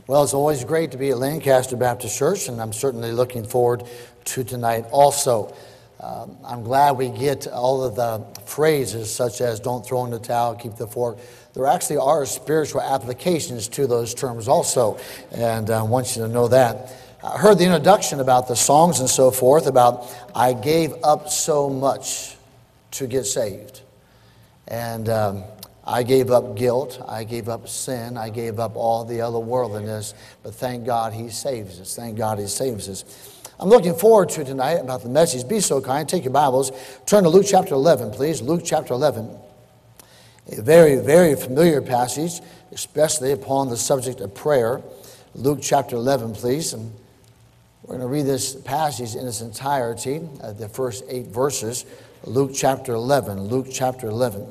Well, it's always great to be at Lancaster Baptist Church, and I'm certainly looking forward to tonight also. I'm glad we get all of the phrases such as don't throw in the towel, keep the fork. There actually are spiritual applications to those terms also, and I want you to know that. I heard the introduction about the songs and so forth about I gave up so much to get saved. And I gave up guilt, I gave up sin, I gave up all the other worldliness, but thank God He saves us. Thank God He saves us. I'm looking forward to tonight about the message. Be so kind, take your Bibles, turn to Luke chapter 11, please. Luke chapter 11. A very, very familiar passage, especially upon the subject of prayer. Luke chapter 11, please. And we're going to read this passage in its entirety, the first 8 verses. Luke chapter 11. Luke chapter 11.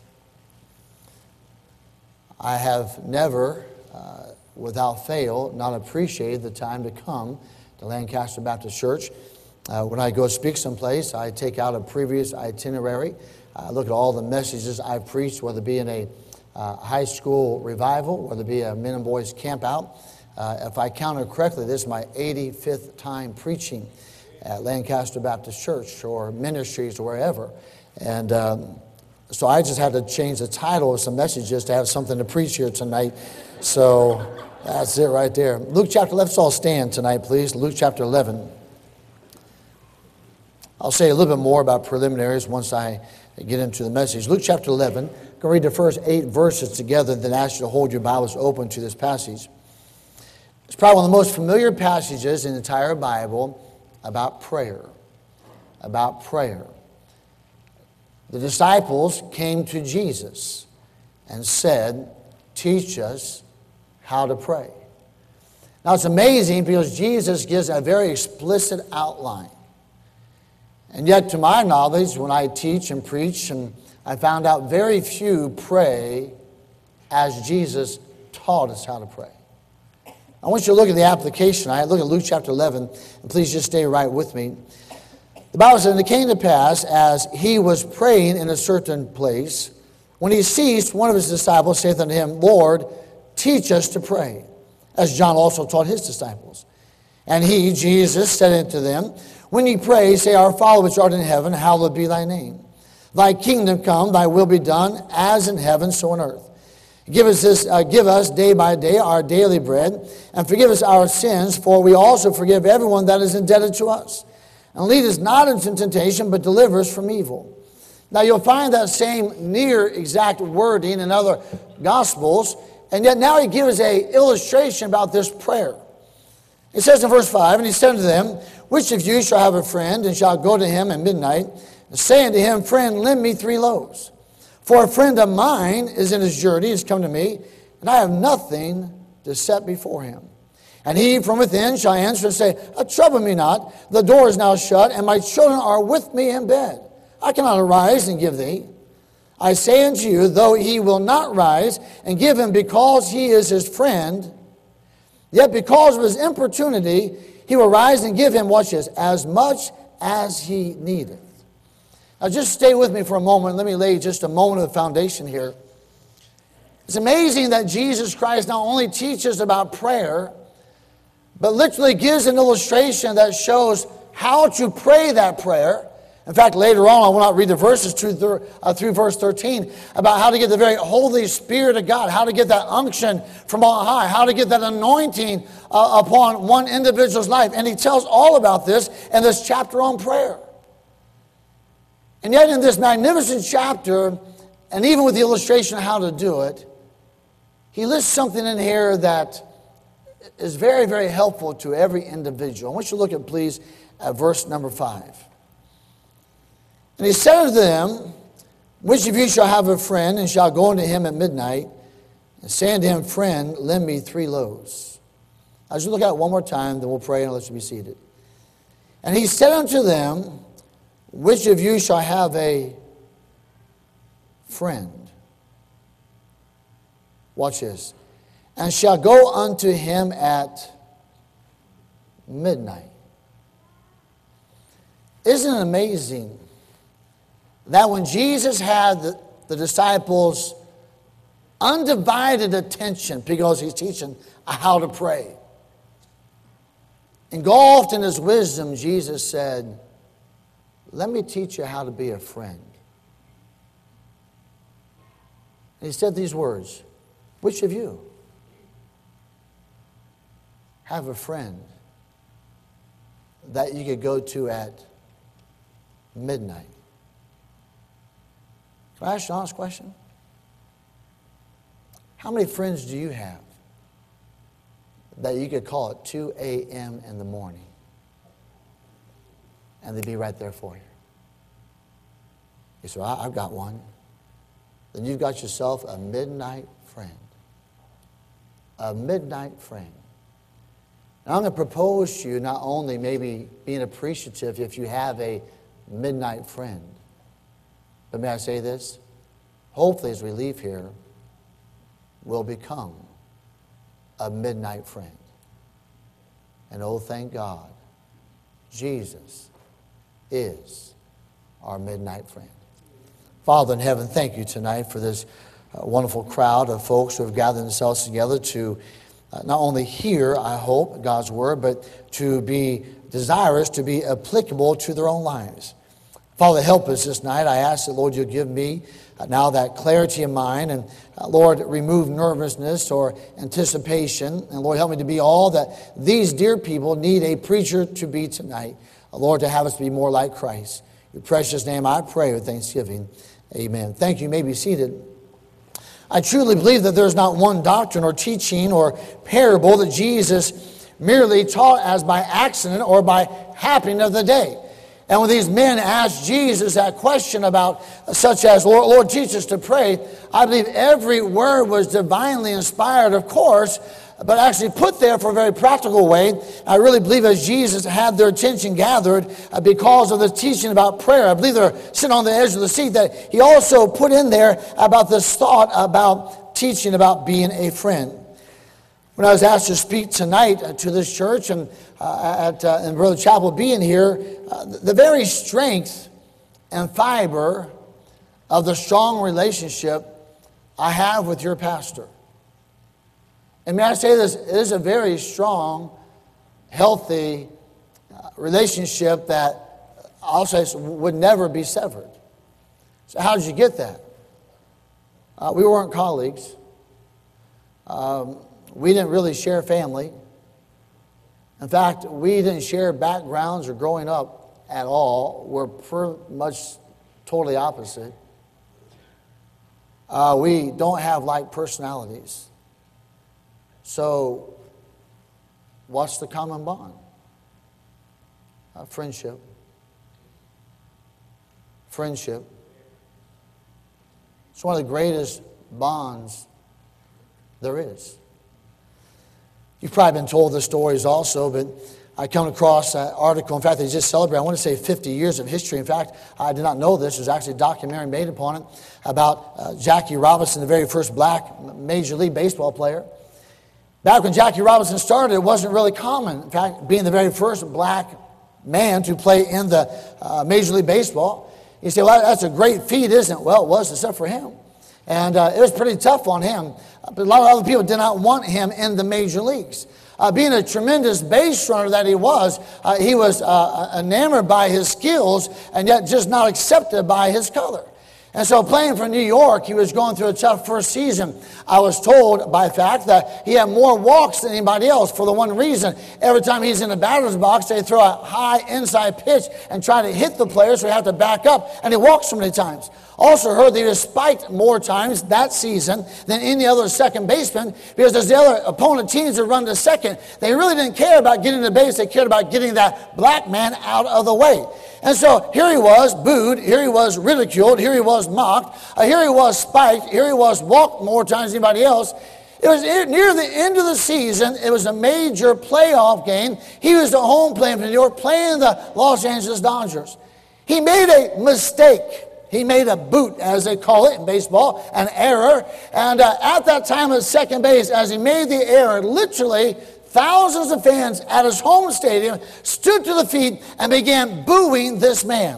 I have never, without fail, not appreciated the time to come to Lancaster Baptist Church. When I go speak someplace, I take out a previous itinerary. I look at all the messages I've preached, whether it be in a high school revival, whether it be a men and boys camp out. If I counted correctly, this is my 85th time preaching at Lancaster Baptist Church or ministries or wherever. And so I just had to change the title of some messages to have something to preach here tonight. So that's it right there. Luke chapter 11, let's all stand tonight, please. Luke chapter 11. I'll say a little bit more about preliminaries once I get into the message. Luke chapter 11. I'm going to read the first 8 verses together, then ask you to hold your Bibles open to this passage. It's probably one of the most familiar passages in the entire Bible about prayer. About prayer. The disciples came to Jesus and said, teach us how to pray. Now it's amazing because Jesus gives a very explicit outline. And yet to my knowledge, when I teach and preach, and I found out very few pray as Jesus taught us how to pray. I want you to look at the application. I look at Luke chapter 11, and please just stay right with me. The Bible says, and it came to pass, as he was praying in a certain place, when he ceased, one of his disciples saith unto him, Lord, teach us to pray, as John also taught his disciples. And he, Jesus, said unto them, when ye pray, say, Our Father which art in heaven, hallowed be thy name. Thy kingdom come, thy will be done, as in heaven, so on earth. Give us day by day our daily bread, and forgive us our sins, for we also forgive everyone that is indebted to us. And lead us not into temptation, but deliver us from evil. Now you'll find that same near exact wording in other Gospels, and yet now he gives an illustration about this prayer. It says in verse 5, and he said unto them, which of you shall have a friend, and shall go to him at midnight, and say unto him, Friend, lend me 3 loaves. For a friend of mine is in his journey, is come to me, and I have nothing to set before him. And he from within shall answer and say, trouble me not, the door is now shut, and my children are with me in bed. I cannot arise and give thee. I say unto you, though he will not rise and give him because he is his friend, yet because of his importunity, he will rise and give him, watch this, as much as he needeth. Now just stay with me for a moment. Let me lay just a moment of the foundation here. It's amazing that Jesus Christ not only teaches about prayer, but literally gives an illustration that shows how to pray that prayer. In fact, later on, I will not read the verses through verse 13 about how to get the very Holy Spirit of God, how to get that unction from on high, how to get that anointing upon one individual's life. And he tells all about this in this chapter on prayer. And yet in this magnificent chapter, and even with the illustration of how to do it, he lists something in here that is very, very helpful to every individual. I want you to look at, please, at verse number 5. And he said unto them, which of you shall have a friend, and shall go unto him at midnight, and say unto him, Friend, lend me 3 loaves. I'll just look at it one more time, then we'll pray and let you be seated. And he said unto them, which of you shall have a friend? Watch this. And shall go unto him at midnight. Isn't it amazing that when Jesus had the disciples undivided attention because he's teaching how to pray. Engulfed in his wisdom, Jesus said, let me teach you how to be a friend. And he said these words, which of you have a friend that you could go to at midnight? Can I ask you an honest question? How many friends do you have that you could call at 2 a.m. in the morning and they'd be right there for you? You say, well, I've got one. Then you've got yourself a midnight friend. A midnight friend. And I'm going to propose to you not only maybe being appreciative if you have a midnight friend, but may I say this? Hopefully as we leave here, we'll become a midnight friend. And oh, thank God, Jesus is our midnight friend. Father in heaven, thank you tonight for this wonderful crowd of folks who have gathered themselves together to not only hear, I hope, God's word, but to be desirous to be applicable to their own lives. Father, help us this night. I ask that, Lord, you'll give me now that clarity of mind, and Lord, remove nervousness or anticipation, and Lord, help me to be all that these dear people need a preacher to be tonight. Lord, to have us be more like Christ. In your precious name I pray with thanksgiving. Amen. Thank you. You may be seated. I truly believe that there's not one doctrine or teaching or parable that Jesus merely taught as by accident or by happening of the day. And when these men asked Jesus that question about such as, Lord, teach us to pray, I believe every word was divinely inspired, of course, but actually put there for a very practical way. I really believe as Jesus had their attention gathered because of the teaching about prayer, I believe they're sitting on the edge of the seat, that he also put in there about this thought about teaching about being a friend. When I was asked to speak tonight to this church and Brother Chapel being here, the very strength and fiber of the strong relationship I have with your pastor. And may I say this, it is a very strong, healthy relationship that I'll say would never be severed. So how did you get that? We weren't colleagues. We didn't really share family. In fact, we didn't share backgrounds or growing up at all. We're pretty much totally opposite. We don't have like personalities. So, what's the common bond? Friendship. Friendship. It's one of the greatest bonds there is. You've probably been told the stories also, but I come across an article. In fact, they just celebrated, I want to say 50 years of history. In fact, I did not know this. There's actually a documentary made upon it about Jackie Robinson, the very first black Major League Baseball player. Back when Jackie Robinson started, it wasn't really common. In fact, being the very first black man to play in the Major League Baseball. You say, well, that's a great feat, isn't it? Well, it was, except for him. And it was pretty tough on him. But a lot of other people did not want him in the major leagues. Being a tremendous base runner that he was enamored by his skills and yet just not accepted by his color. And so playing for New York, he was going through a tough first season. I was told by fact that he had more walks than anybody else for the one reason. Every time he's in the batter's box, they throw a high inside pitch and try to hit the player, so he had to back up, and he walked so many times. Also heard that he was spiked more times that season than any other second baseman, because as the other opponent teams would run to second, they really didn't care about getting to base. They cared about getting that black man out of the way. And so here he was booed, here he was ridiculed, here he was mocked, here he was spiked, here he was walked more times than anybody else. It was near the end of the season. It was a major playoff game. He was at home playing for New York, playing the Los Angeles Dodgers. He made a mistake. He made a boot, as they call it in baseball, an error. And at that time at second base, as he made the error, literally thousands of fans at his home stadium stood to the feet and began booing this man.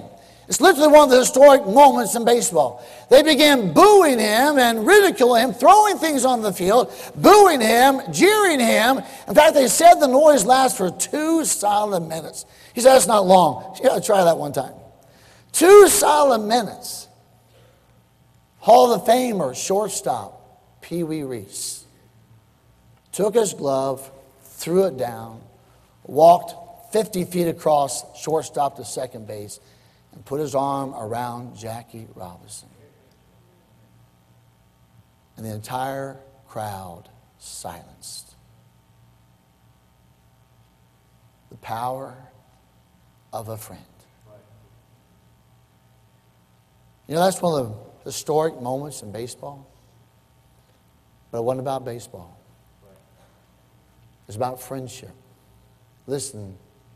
It's literally one of the historic moments in baseball. They began booing him and ridiculing him, throwing things on the field, booing him, jeering him. In fact, they said the noise lasted for 2 solid minutes. He said, that's not long. You got to try that one time. 2 solid minutes. Hall of Famer, shortstop, Pee Wee Reese, took his glove, threw it down, walked 50 feet across shortstop to second base, and put his arm around Jackie Robinson. And the entire crowd silenced. The power of a friend. You know, that's one of the historic moments in baseball. But it wasn't about baseball. It's about friendship. Listen,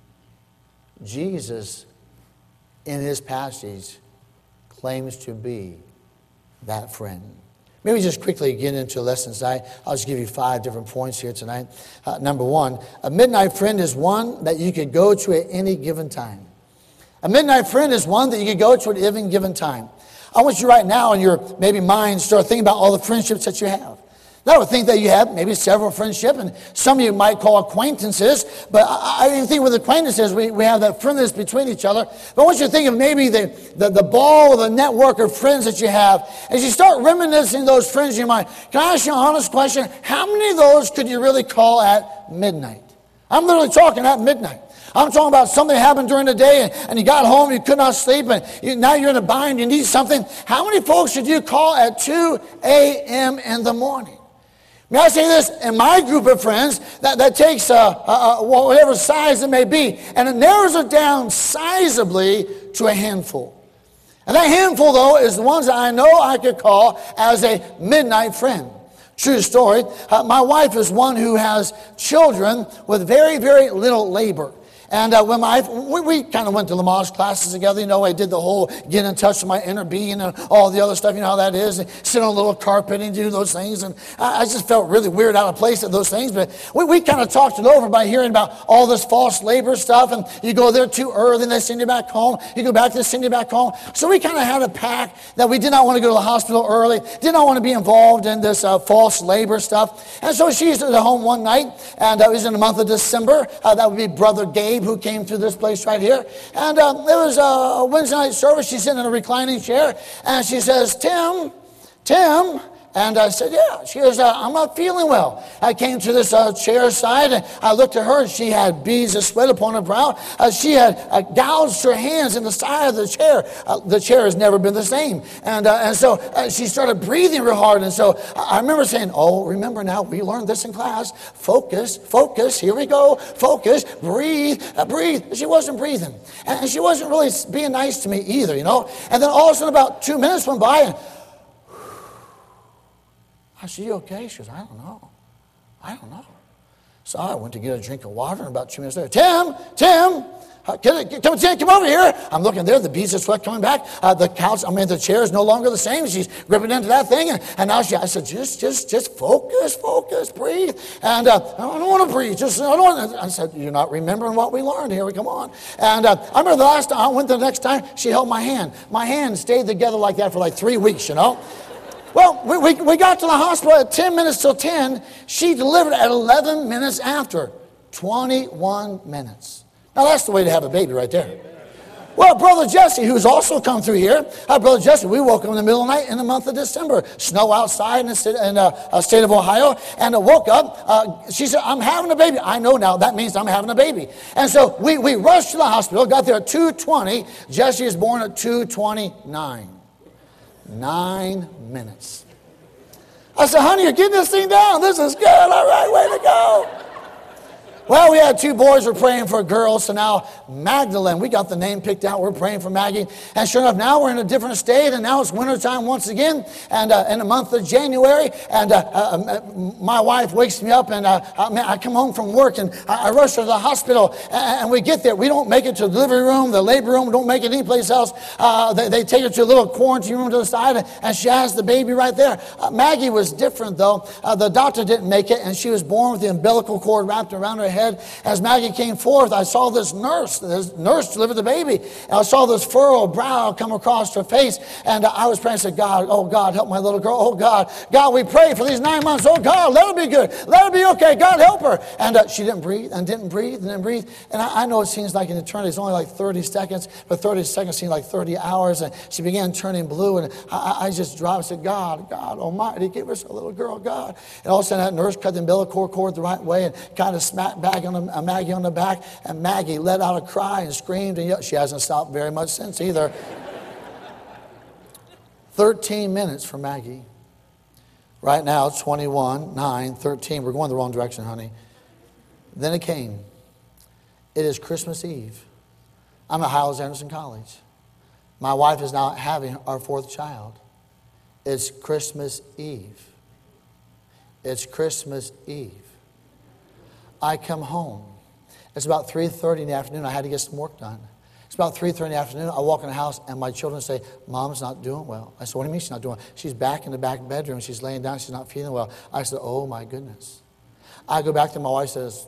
Jesus, in his passage, claims to be that friend. Maybe just quickly get into lessons. I'll just give you 5 different points here tonight. Number 1, a midnight friend is one that you could go to at any given time. A midnight friend is one that you could go to at any given time. I want you right now in your maybe mind start thinking about all the friendships that you have. I would think that you have maybe several friendships, and some of you might call acquaintances, but I didn't think with acquaintances we have that friendliness between each other. But I want you to think of maybe the ball or the network of friends that you have. As you start reminiscing those friends in your mind, can I ask you an honest question? How many of those could you really call at midnight? I'm literally talking at midnight. I'm talking about something that happened during the day and you got home, you could not sleep, and now you're in a bind, you need something. How many folks should you call at 2 a.m. in the morning? May I say this, in my group of friends, that takes whatever size it may be, and it narrows it down sizably to a handful. And that handful, though, is the ones that I know I could call as a midnight friend. True story. My wife is one who has children with very, very little labor. And when we kind of went to Lamaze classes together, you know, I did the whole get in touch with my inner being and all the other stuff, you know how that is, and sit on a little carpet and do those things. And I just felt really weird out of place at those things. But we kind of talked it over by hearing about all this false labor stuff. And you go there too early and they send you back home. You go back, they send you back home. So we kind of had a pact that we did not want to go to the hospital early, did not want to be involved in this false labor stuff. And so she's at home one night, and it was in the month of December. That would be Brother Gabe, who came through this place right here. And it was a Wednesday night service. She's sitting in a reclining chair, and she says, Tim. And I said, yeah. She goes, I'm not feeling well. I came to this chair side, and I looked at her, and she had beads of sweat upon her brow. She had gouged her hands in the side of the chair. The chair has never been the same. And so she started breathing real hard. And so I remember saying, oh, remember now, we learned this in class. Focus, here we go. Focus, breathe. She wasn't breathing. And she wasn't really being nice to me either, you know. And then all of a sudden, about 2 minutes went by, and I said, you okay? She goes, I don't know. So I went to get a drink of water, and about 2 minutes later, Tim, come over here. I'm looking there, the beads of sweat coming back. The chair is no longer the same. She's gripping into that thing, and now I said, just focus, breathe. And I don't want to breathe. I said, you're not remembering what we learned here. Come on. And I remember the last time I went the next time, she held my hand. My hand stayed together like that for like 3 weeks, you know. Well, we got to the hospital at 10 minutes till 10. She delivered at 11 minutes after. 21 minutes. Now, that's the way to have a baby right there. Well, Brother Jesse, who's also come through here, Brother Jesse, we woke up in the middle of the night in the month of December. Snow outside in the state of Ohio. And I woke up. She said, I'm having a baby. I know now. That means I'm having a baby. And so we rushed to the hospital, got there at 2:20. Jesse is born at 2:29. 9 minutes. I said, honey, you're getting this thing down. This is good. All right, way to go. Well, we had 2 boys. We're praying for a girl. So now Magdalene, we got the name picked out. We're praying for Maggie. And sure enough, now we're in a different state. And now it's wintertime once again. And in the month of January. And my wife wakes me up. And I come home from work. And I rush to the hospital. And we get there. We don't make it to the delivery room, the labor room. Don't make it anyplace else. They take her to a little quarantine room to the side. And she has the baby right there. Maggie was different, though. The doctor didn't make it. And she was born with the umbilical cord wrapped around her head. head. As Maggie came forth, I saw this nurse delivered the baby. And I saw this furrowed brow come across her face. And I was praying, I said, God, oh God, help my little girl. Oh God, God, we pray for these 9 months. Oh God, let her be good. Let her be okay. God, help her. And she didn't breathe and didn't breathe and didn't breathe. And I know it seems like an eternity. It's only like 30 seconds, but 30 seconds seemed like 30 hours. And she began turning blue. And I just dropped and said, God Almighty, give us a little girl, God. And all of a sudden that nurse cut the umbilical cord the right way and kind of smacked Maggie on the back. And Maggie let out a cry and screamed. And yet she hasn't stopped very much since either. 13 minutes for Maggie. Right now, 21, 9, 13. We're going the wrong direction, honey. Then it came. It is Christmas Eve. I'm at Hyles-Anderson College. My wife is now having our 4th child. It's Christmas Eve. It's Christmas Eve. I come home. It's about 3:30 in the afternoon. I had to get some work done. It's about 3:30 in the afternoon. I walk in the house and my children say, Mom's not doing well. I said, what do you mean she's not doing well? She's back in the back bedroom. She's laying down. She's not feeling well. I said, oh my goodness. I go back to my wife and says,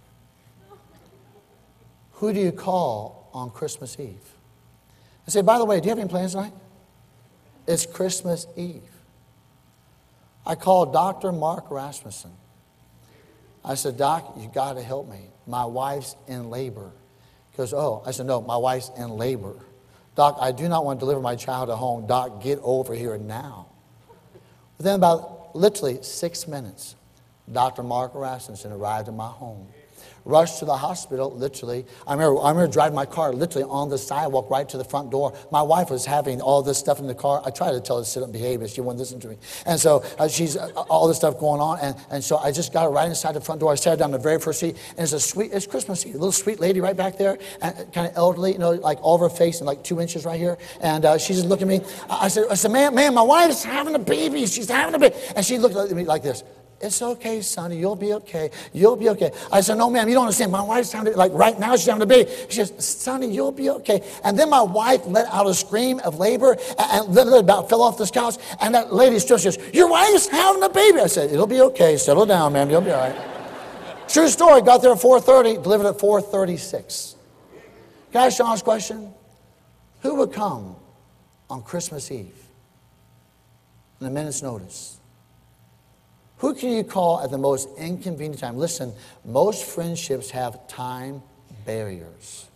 who do you call on Christmas Eve? I say, by the way, do you have any plans tonight? It's Christmas Eve. I called Dr. Mark Rasmussen. I said, Doc, you got to help me. My wife's in labor. He goes, oh. I said, no, my wife's in labor. Doc, I do not want to deliver my child at home. Doc, get over here now. Within about literally 6 minutes, Dr. Mark Rasmussen arrived in my home. Rushed to the hospital, literally. I remember driving my car literally on the sidewalk right to the front door. My wife was having all this stuff in the car. I tried to tell her to sit up and behave, but she wouldn't listen to me. And so she's all this stuff going on. And so I just got her right inside the front door. I sat down in the very first seat. And it's Christmas Eve. A little sweet lady right back there, and kind of elderly, like all of her face and like 2 inches right here. And she just looked at me. I said, man, my wife's having a baby. She's having a baby. And she looked at me like this. It's okay, Sonny. You'll be okay. You'll be okay. I said, no, ma'am, you don't understand. My wife's having, like right now, she's having a baby. She says, Sonny, you'll be okay. And then my wife let out a scream of labor and literally about fell off this couch. And that lady still says, your wife's having a baby. I said, it'll be okay. Settle down, ma'am. You'll be all right. True story. Got there at 4:30, delivered at 4:36. Can I ask Sean's question? Who would come on Christmas Eve in a minute's notice? Who can you call at the most inconvenient time? Listen, most friendships have time barriers.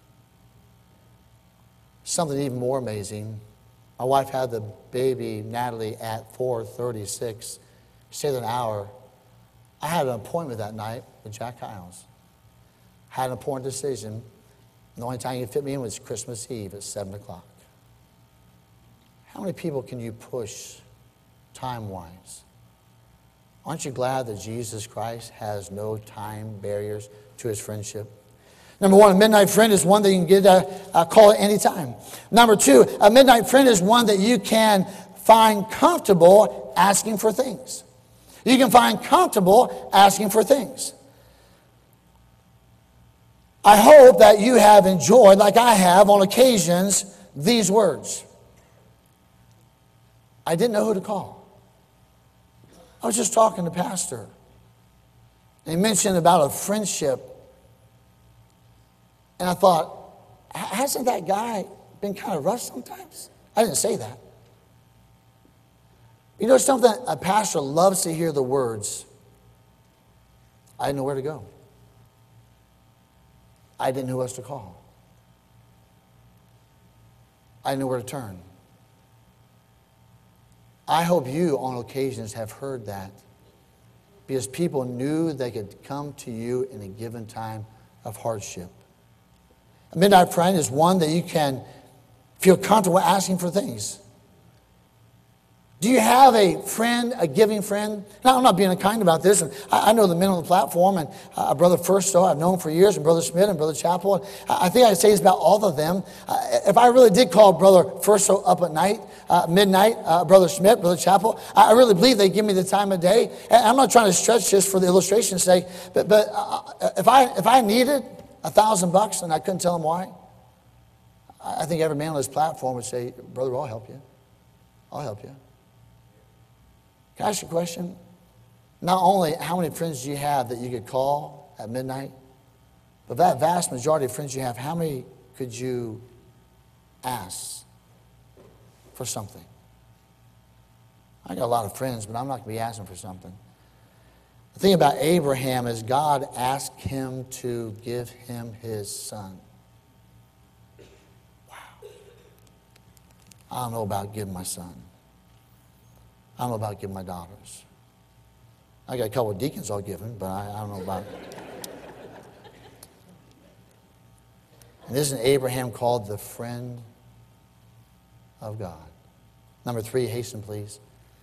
Something even more amazing. My wife had the baby, Natalie, at 4:36. Stayed an hour. I had an appointment that night with Jack Hyles. Had an important decision. The only time you fit me in was Christmas Eve at 7 o'clock. How many people can you push time-wise? Aren't you glad that Jesus Christ has no time barriers to his friendship? Number one, a midnight friend is one that you can get a call at any time. Number two, a midnight friend is one that you can find comfortable asking for things. You can find comfortable asking for things. I hope that you have enjoyed, like I have on occasions, these words. I didn't know who to call. I was just talking to Pastor. And he mentioned about a friendship. And I thought, hasn't that guy been kind of rough sometimes? I didn't say that. You know something? A pastor loves to hear the words, I didn't know where to go. I didn't know who else to call. I didn't know where to turn. I hope you, on occasions, have heard that because people knew they could come to you in a given time of hardship. A midnight friend is one that you can feel comfortable asking for things. Do you have a friend, a giving friend? Now, I'm not being unkind about this. And I know the men on the platform, and Brother Firsto, I've known for years, and Brother Smith and Brother Chappell. And I think I say this about all of them. If I really did call Brother Firsto up at night, midnight, Brother Smith, Brother Chappell, I really believe they give me the time of day. And I'm not trying to stretch this for the illustration's sake, but if I needed $1,000 and I couldn't tell them why, I think every man on this platform would say, Brother, I'll help you. I'll help you. Can I ask you a question? Not only how many friends do you have that you could call, at midnight? But that vast majority of friends you have, how many could you ask for something? I got a lot of friends, but I'm not going to be asking for something. The thing about Abraham is God asked him to give him his son. Wow. I don't know about giving my son. I don't know about giving my daughters. I got a couple of deacons I'll give him, but I don't know about it. And isn't Abraham called the friend of God? Number 3, hasten please.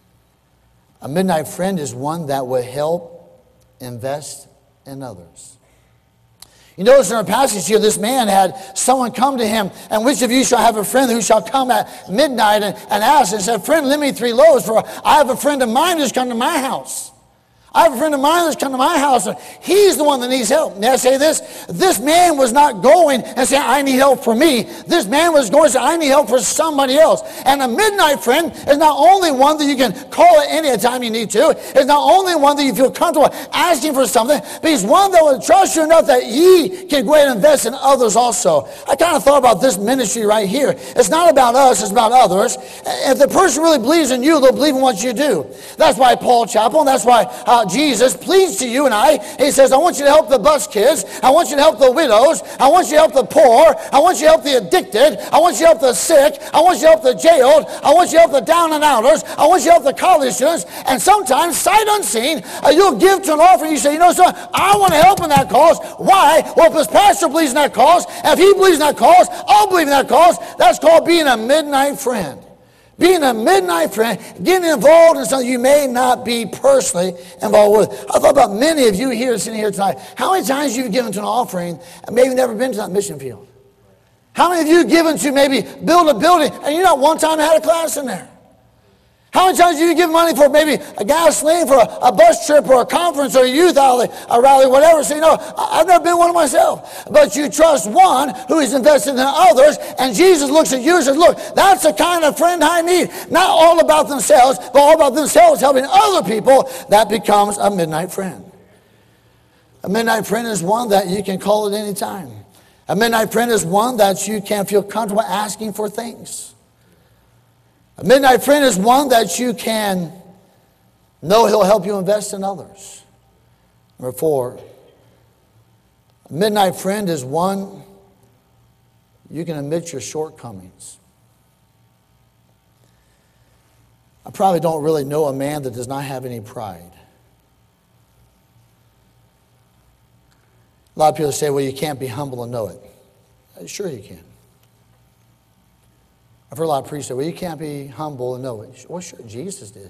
A midnight friend is one that will help invest in others. You notice in our passage here, this man had someone come to him, and which of you shall have a friend who shall come at midnight and ask and said, friend, lend me 3 loaves, for I have a friend of mine who's come to my house. I have a friend of mine that's come to my house, and he's the one that needs help. May I say this? This man was not going and saying, I need help for me. This man was going to say, I need help for somebody else. And a midnight friend is not only one that you can call at any time you need to. It's not only one that you feel comfortable asking for something, but he's one that will trust you enough that he can go ahead and invest in others also. I kind of thought about this ministry right here. It's not about us, it's about others. If the person really believes in you, they'll believe in what you do. That's why Paul Chappell, and that's why Jesus pleads to you and I. He says, I want you to help the bus kids. I want you to help the widows. I want you to help the poor. I want you to help the addicted. I want you to help the sick. I want you to help the jailed. I want you to help the down and outers. I want you to help the college students. And sometimes, sight unseen, you'll give to an offering. You say, you know, son, I want to help in that cause. Why? Well, if his pastor believes in that cause, if he believes in that cause, I'll believe in that cause. That's called being a midnight friend. Being a midnight friend, getting involved in something you may not be personally involved with. I thought about many of you here sitting here tonight. How many times you've given to an offering and maybe never been to that mission field? How many of you have given to maybe build a building and you not one time had a class in there? How many times do you give money for maybe a gasoline for a bus trip or a conference or a youth rally, whatever? So, you know, I've never been one myself. But you trust one who is invested in others, and Jesus looks at you and says, look, that's the kind of friend I need. Not all about themselves, but all about themselves helping other people. That becomes a midnight friend. A midnight friend is one that you can call at any time. A midnight friend is one that you can feel comfortable asking for things. A midnight friend is one that you can know he'll help you invest in others. Number 4, a midnight friend is one you can admit your shortcomings. I probably don't really know a man that does not have any pride. A lot of people say, well, you can't be humble and know it. Sure you can. I've heard a lot of preachers say, well, you can't be humble and know it. Well, sure, Jesus did.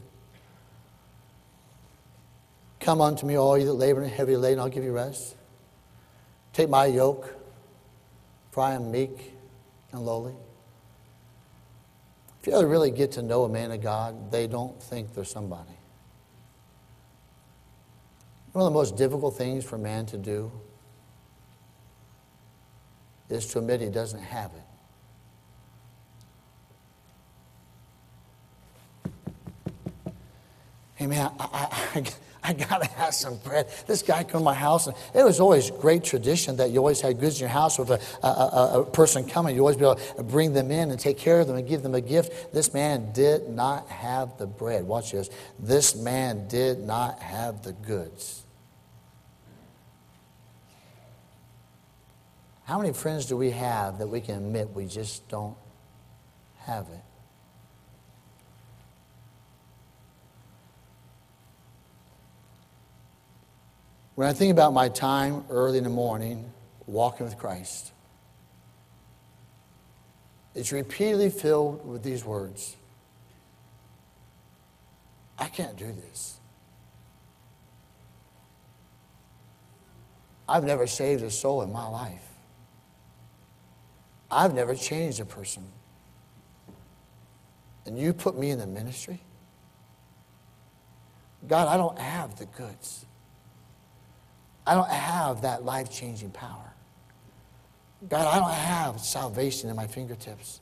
Come unto me, all you that labor and heavy laden, I'll give you rest. Take my yoke, for I am meek and lowly. If you ever really get to know a man of God, they don't think they're somebody. One of the most difficult things for a man to do is to admit he doesn't have it. Hey man, I got to have some bread. This guy come to my house, and it was always great tradition that you always had goods in your house with a person coming. You always be able to bring them in and take care of them and give them a gift. This man did not have the bread. Watch this. This man did not have the goods. How many friends do we have that we can admit we just don't have it? When I think about my time early in the morning walking with Christ, it's repeatedly filled with these words. I can't do this. I've never saved a soul in my life. I've never changed a person. And you put me in the ministry? God, I don't have the goods. I don't have that life-changing power. God, I don't have salvation in my fingertips.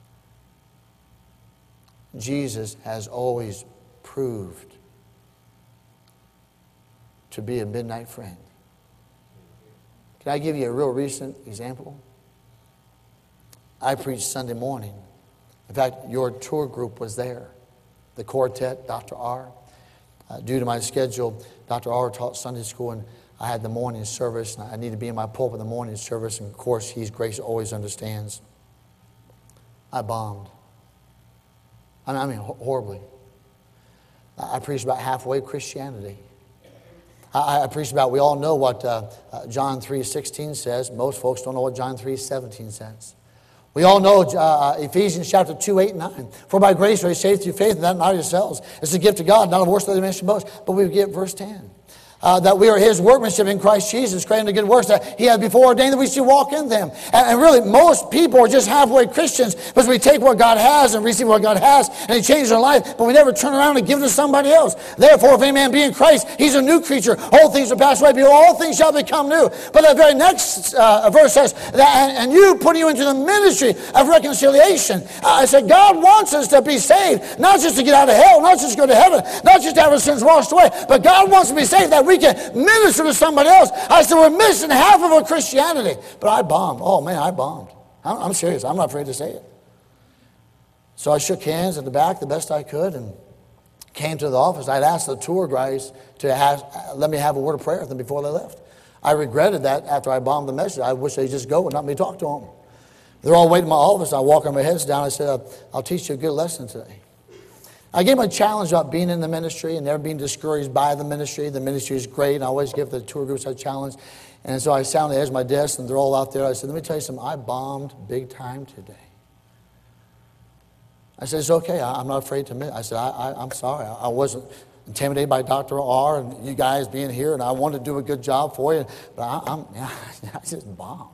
Jesus has always proved to be a midnight friend. Can I give you a real recent example? I preached Sunday morning. In fact, your tour group was there. The quartet, Dr. R. Due to my schedule, Dr. R taught Sunday school, and I had the morning service, and I needed to be in my pulpit in the morning service, and of course, His grace always understands. I bombed. I mean, horribly. I preached about halfway Christianity. I preached about, we all know what John 3:16 says. Most folks don't know what John 3:17 says. We all know Ephesians chapter 2, 8, and 9. For by grace are you saved through faith, and that not of yourselves. It's a gift of God, not of works that any man should boast. But we get verse 10. That we are His workmanship in Christ Jesus, creating the good works that He had before ordained that we should walk in them. And really, most people are just halfway Christians because we take what God has and receive what God has, and He changes our life, but we never turn around and give it to somebody else. Therefore, if any man be in Christ, he's a new creature. Old things are passed away, behold, all things shall become new. But that very next verse says, that, and you putting you into the ministry of reconciliation. I said, God wants us to be saved, not just to get out of hell, not just to go to heaven, not just to have our sins washed away, but God wants to be saved that we can minister to somebody else. I said, we're missing half of our Christianity. But I bombed. Oh, man, I bombed. I'm serious. I'm not afraid to say it. So I shook hands at the back the best I could and came to the office. I'd asked the tour guys to let me have a word of prayer with them before they left. I regretted that after I bombed the message. I wish they'd just go and not me talk to them. They're all waiting in my office. I walk on my heads down. I said, I'll teach you a good lesson today. I gave them a challenge about being in the ministry and never being discouraged by the ministry. The ministry is great, and I always give the tour groups a challenge. And so I sat on the edge of my desk, and they're all out there. I said, let me tell you something. I bombed big time today. I said, it's okay. I'm not afraid to admit. I said, I'm sorry. I wasn't intimidated by Dr. R and you guys being here, and I wanted to do a good job for you. But I just bombed.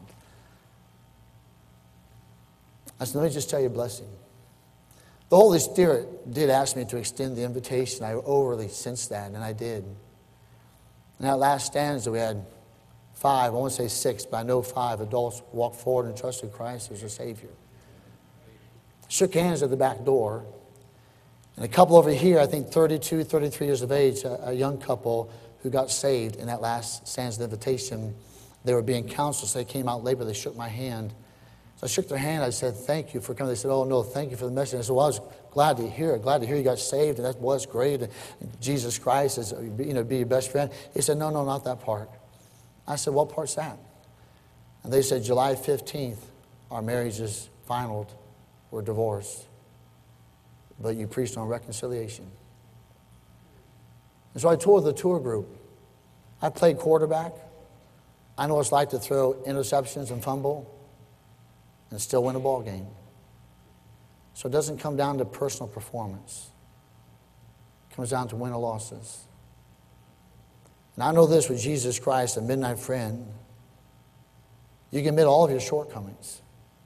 I said, let me just tell you a blessing. The Holy Spirit did ask me to extend the invitation. I overly sensed that, and I did. In that last stanza, we had 5, I won't say 6, but I know 5 adults walked forward and trusted Christ as their Savior. Shook hands at the back door. And a couple over here, I think 32, 33 years of age, a young couple who got saved in that last stanza of the invitation. They were being counseled, so they came out later. They shook my hand. So I shook their hand. I said, thank you for coming. They said, oh, no, thank you for the message. I said, well, I was glad to hear it. Glad to hear you got saved, and that was great. And Jesus Christ is, be your best friend. He said, no, not that part. I said, what part's that? And they said, July 15th, our marriage is final. We're divorced. But you preached on reconciliation. And so I toured the tour group. I played quarterback. I know what it's like to throw interceptions and fumble and still win a ball game. So it doesn't come down to personal performance. It comes down to win or losses. And I know this with Jesus Christ, a midnight friend. You can admit all of your shortcomings.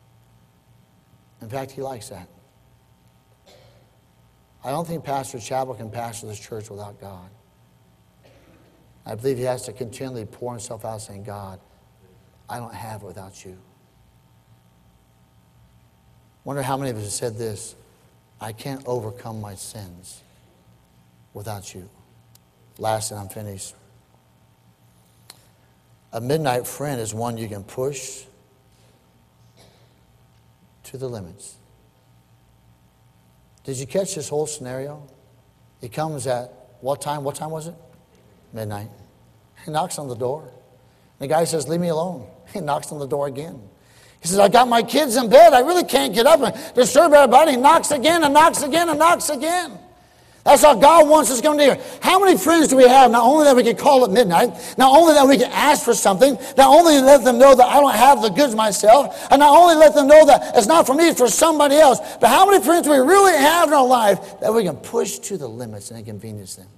In fact, He likes that. I don't think Pastor Chapel can pastor this church without God. I believe he has to continually pour himself out saying, God, I don't have it without you. Wonder how many of us have said this, I can't overcome my sins without you. Last, and I'm finished. A midnight friend is one you can push to the limits. Did you catch this whole scenario? He comes at what time? What time was it? Midnight. He knocks on the door. The guy says, leave me alone. He knocks on the door again. He says, I got my kids in bed. I really can't get up and disturb everybody. He knocks again and knocks again and knocks again. That's how God wants us to come to here. How many friends do we have? Not only that we can call at midnight, not only that we can ask for something, not only let them know that I don't have the goods myself, and not only let them know that it's not for me, it's for somebody else, but how many friends do we really have in our life that we can push to the limits and inconvenience them?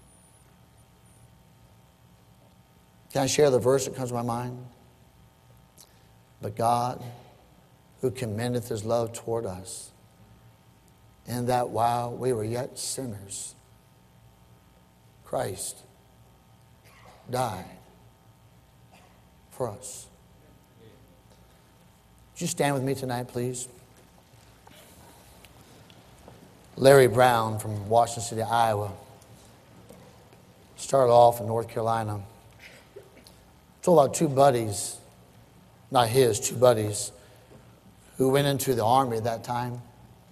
Can I share the verse that comes to my mind? But God, who commendeth His love toward us, in that while we were yet sinners, Christ died for us. Would you stand with me tonight, please? Larry Brown from Washington City, Iowa, started off in North Carolina. told about two buddies, not his, two buddies, who went into the army at that time.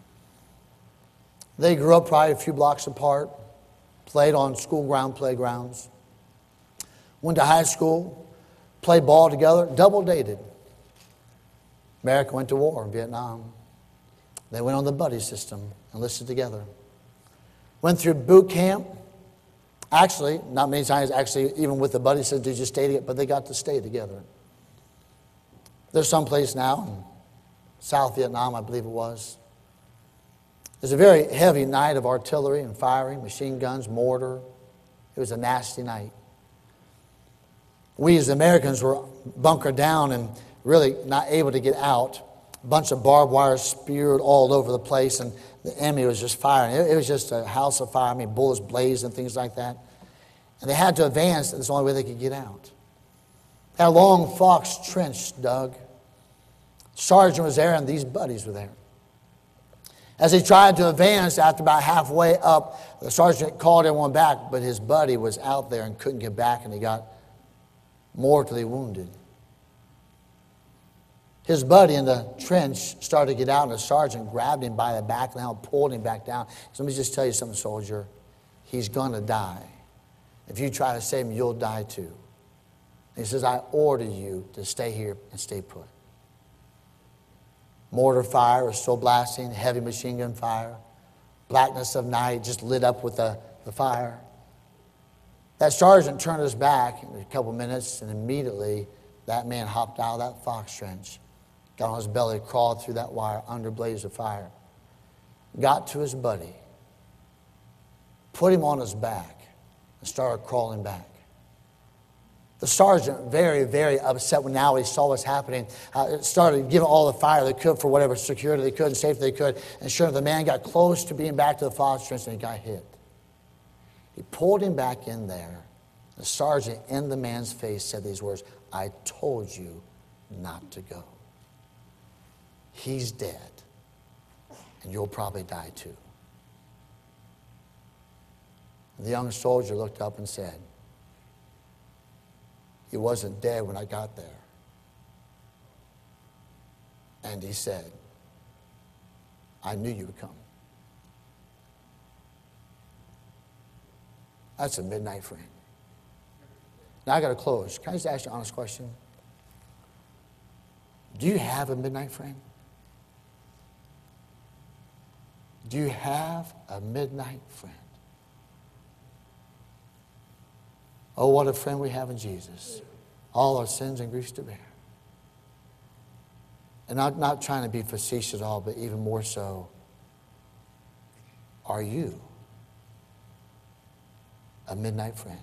They grew up probably a few blocks apart, played on school ground playgrounds, went to high school, played ball together, double dated. America went to war in Vietnam. They went on the buddy system, enlisted together. Went through boot camp. Actually, not many times, actually, even with the buddy system, they just stayed together, but they got to stay together. There's some place now in South Vietnam, I believe it was. There's a very heavy night of artillery and firing, machine guns, mortar. It was a nasty night. We as Americans were bunkered down and really not able to get out. A bunch of barbed wire speared all over the place, and the enemy was just firing. It was just a house of fire. I mean, bullets blazed and things like that. And they had to advance. That's the only way they could get out. They had a long Fox trench dug. Sergeant was there, and these buddies were there. As he tried to advance, after about halfway up, the sergeant called everyone back, but his buddy was out there and couldn't get back, and he got mortally wounded. His buddy in the trench started to get out, and the sergeant grabbed him by the back and pulled him back down. So let me just tell you something, soldier. He's going to die. If you try to save him, you'll die too. He says, I order you to stay here and stay put. Mortar fire was still blasting, heavy machine gun fire. Blackness of night just lit up with the fire. That sergeant turned his back in a couple minutes, and immediately that man hopped out of that Fox trench, got on his belly, crawled through that wire under a blaze of fire, got to his buddy, put him on his back, and started crawling back. The sergeant, very, very upset when now he saw what's happening, started giving all the fire they could for whatever security they could and safety they could. And sure, the man got close to being back to the Fox trench, and he got hit. He pulled him back in there. The sergeant in the man's face said these words, I told you not to go. He's dead, and you'll probably die too. The young soldier looked up and said, he wasn't dead when I got there. And he said, I knew you would come. That's a midnight friend. Now I got to close. Can I just ask you an honest question? Do you have a midnight friend? Do you have a midnight friend? Oh, what a friend we have in Jesus. All our sins and griefs to bear. And not trying to be facetious at all, but even more so, are you a midnight friend?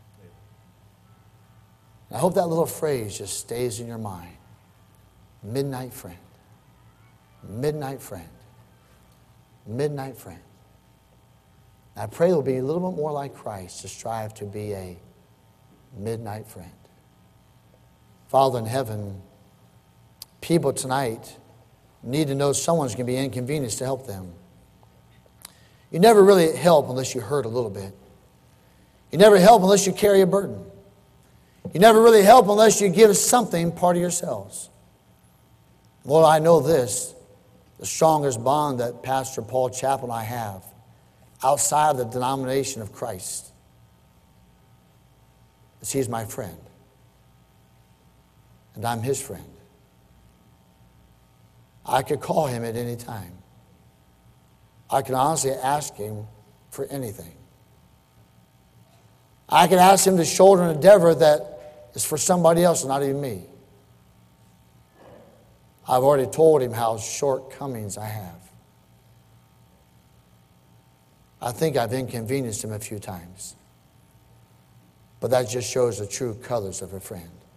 And I hope that little phrase just stays in your mind. Midnight friend. Midnight friend. Midnight friend. And I pray we'll be a little bit more like Christ to strive to be a midnight friend. Father in heaven, people tonight need to know someone's going to be inconvenienced to help them. You never really help unless you hurt a little bit. You never help unless you carry a burden. You never really help unless you give something part of yourselves. Lord, I know this, the strongest bond that Pastor Paul Chappell and I have outside of the denomination of Christ is he's my friend. And I'm his friend. I could call him at any time. I could honestly ask him for anything. I could ask him to shoulder an endeavor that is for somebody else, not even me. I've already told him how shortcomings I have. I think I've inconvenienced him a few times. But that just shows the true colors of a friend.